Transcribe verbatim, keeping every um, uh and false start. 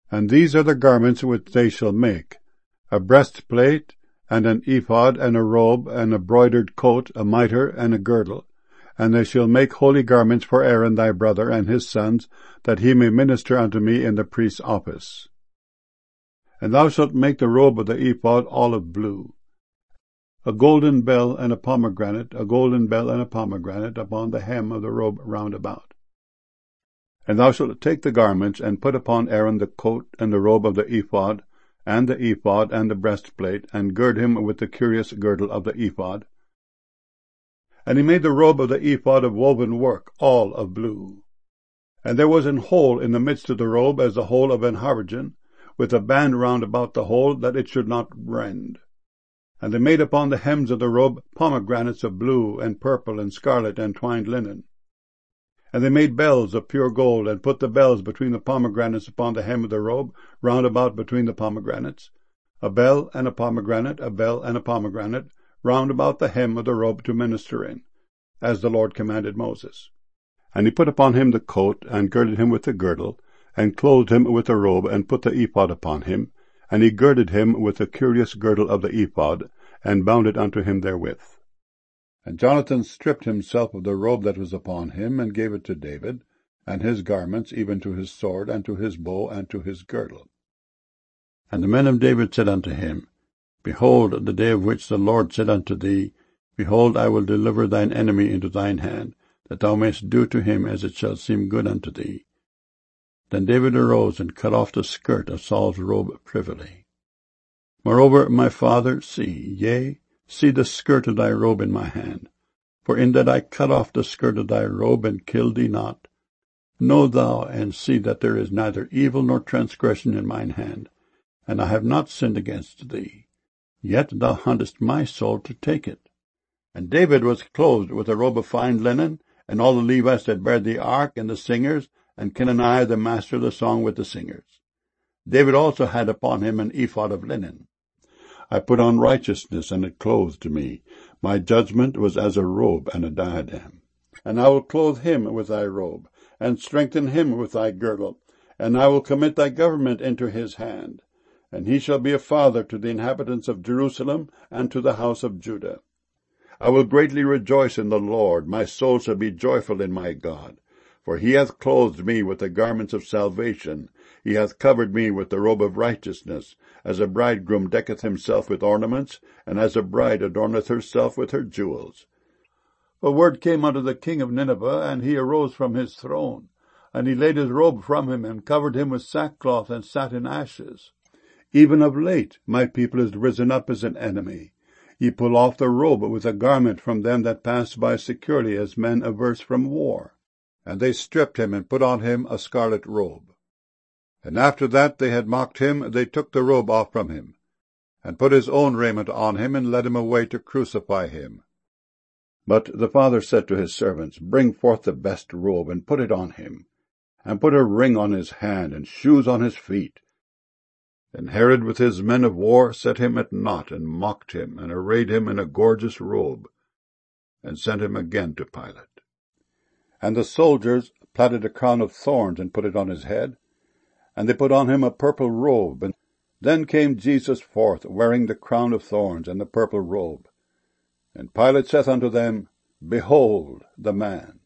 And these are the garments which they shall make: a breastplate, and an ephod, and a robe, and a broidered coat, a mitre, and a girdle. And they shall make holy garments for Aaron thy brother and his sons, that he may minister unto me in the priest's office. And thou shalt make the robe of the ephod olive blue, a golden bell and a pomegranate, a golden bell and a pomegranate upon the hem of the robe round about. And thou shalt take the garments, and put upon Aaron the coat and the robe of the ephod, and the ephod and the breastplate, and gird him with the curious girdle of the ephod. And he made the robe of the ephod of woven work, all of blue. And there was an hole in the midst of the robe, as the hole of an habergeon, with a band round about the hole, that it should not rend. And they made upon the hems of the robe pomegranates of blue, and purple, and scarlet, and twined linen. And they made bells of pure gold, and put the bells between the pomegranates upon the hem of the robe, round about between the pomegranates, a bell and a pomegranate, a bell and a pomegranate, round about the hem of the robe to minister in, as the Lord commanded Moses. And he put upon him the coat, and girded him with the girdle, and clothed him with the robe, and put the ephod upon him, and he girded him with the curious girdle of the ephod, and bound it unto him therewith. And Jonathan stripped himself of the robe that was upon him, and gave it to David, and his garments, even to his sword, and to his bow, and to his girdle. And the men of David said unto him, Behold, the day of which the Lord said unto thee, Behold, I will deliver thine enemy into thine hand, that thou mayst do to him as it shall seem good unto thee. Then David arose, and cut off the skirt of Saul's robe privily. Moreover, my father, see, yea, see the skirt of thy robe in my hand. For in that I cut off the skirt of thy robe, and killed thee not, know thou and see that there is neither evil nor transgression in mine hand, and I have not sinned against thee. Yet thou huntest my soul to take it. And David was clothed with a robe of fine linen, and all the Levites that bare the ark, and the singers, and Kenaniah the master of the song with the singers. David also had upon him an ephod of linen. I put on righteousness, and it clothed me. My judgment was as a robe and a diadem. And I will clothe him with thy robe, and strengthen him with thy girdle, and I will commit thy government into his hand. And he shall be a father to the inhabitants of Jerusalem, and to the house of Judah. I will greatly rejoice in the Lord, my soul shall be joyful in my God. For he hath clothed me with the garments of salvation, he hath covered me with the robe of righteousness, as a bridegroom decketh himself with ornaments, and as a bride adorneth herself with her jewels. A word came unto the king of Nineveh, and he arose from his throne, and he laid his robe from him, and covered him with sackcloth, and sat in ashes. Even of late my people is risen up as an enemy. Ye pull off the robe with a garment from them that pass by securely, as men averse from war. And they stripped him, and put on him a scarlet robe. And after that they had mocked him, they took the robe off from him, and put his own raiment on him, and led him away to crucify him. But the father said to his servants, Bring forth the best robe, and put it on him, and put a ring on his hand, and shoes on his feet. And Herod with his men of war set him at naught, and mocked him, and arrayed him in a gorgeous robe, and sent him again to Pilate. And the soldiers platted a crown of thorns, and put it on his head, and they put on him a purple robe. And then came Jesus forth, wearing the crown of thorns and the purple robe. And Pilate saith unto them, Behold the man.